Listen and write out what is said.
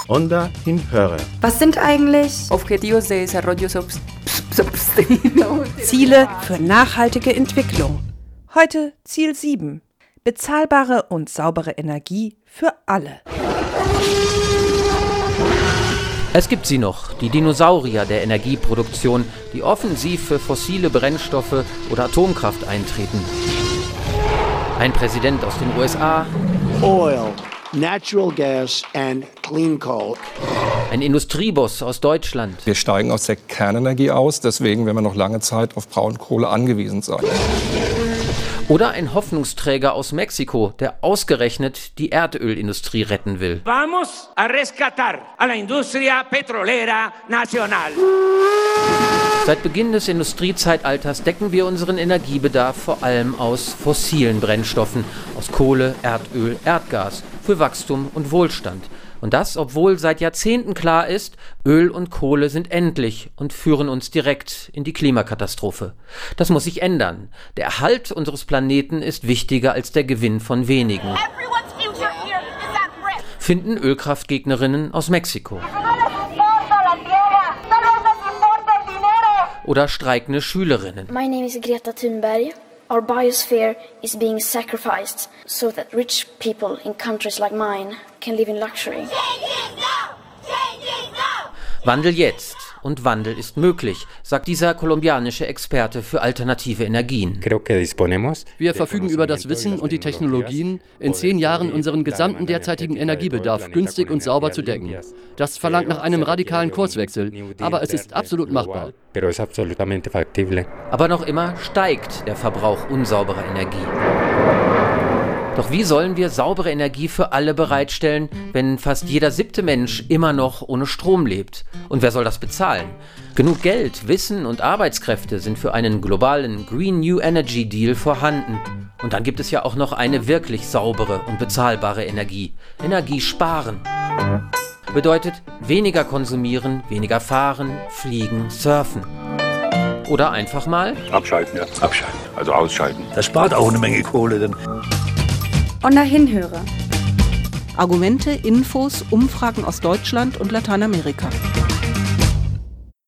Onda Hinhörer. Was sind eigentlich Objetivos de Desarrollo Sostenible? Ziele für nachhaltige Entwicklung. Heute Ziel 7. Bezahlbare und saubere Energie für alle. Es gibt sie noch, die Dinosaurier der Energieproduktion, die offensiv für fossile Brennstoffe oder Atomkraft eintreten. Ein Präsident aus den USA. Oil, natural gas and clean coal. Ein Industrieboss aus Deutschland. Wir steigen aus der Kernenergie aus, deswegen werden wir noch lange Zeit auf Braunkohle angewiesen sein. Oder ein Hoffnungsträger aus Mexiko, der ausgerechnet die Erdölindustrie retten will. Vamos a rescatar a la industria petrolera nacional. Seit Beginn des Industriezeitalters decken wir unseren Energiebedarf vor allem aus fossilen Brennstoffen, aus Kohle, Erdöl, Erdgas, für Wachstum und Wohlstand. Und das, obwohl seit Jahrzehnten klar ist, Öl und Kohle sind endlich und führen uns direkt in die Klimakatastrophe. Das muss sich ändern. Der Erhalt unseres Planeten ist wichtiger als der Gewinn von wenigen, finden Ölkraftgegnerinnen aus Mexiko. Oder streikende Schülerinnen. My name is Greta Thunberg. Our biosphere is being sacrificed so that rich people in countries like mine can live in luxury. Wandel jetzt. Und Wandel ist möglich, sagt dieser kolumbianische Experte für alternative Energien. Wir verfügen über das Wissen und die Technologien, in 10 Jahren unseren gesamten derzeitigen Energiebedarf günstig und sauber zu decken. Das verlangt nach einem radikalen Kurswechsel, aber es ist absolut machbar. Aber noch immer steigt der Verbrauch unsauberer Energie. Doch wie sollen wir saubere Energie für alle bereitstellen, wenn fast jeder 7. Mensch immer noch ohne Strom lebt? Und wer soll das bezahlen? Genug Geld, Wissen und Arbeitskräfte sind für einen globalen Green New Energy Deal vorhanden. Und dann gibt es ja auch noch eine wirklich saubere und bezahlbare Energie. Energie sparen. Bedeutet weniger konsumieren, weniger fahren, fliegen, surfen. Oder einfach mal abschalten, ja. Abschalten, also ausschalten. Das spart auch eine Menge Kohle, denn Onda Hinhörer. Argumente, Infos, Umfragen aus Deutschland und Lateinamerika.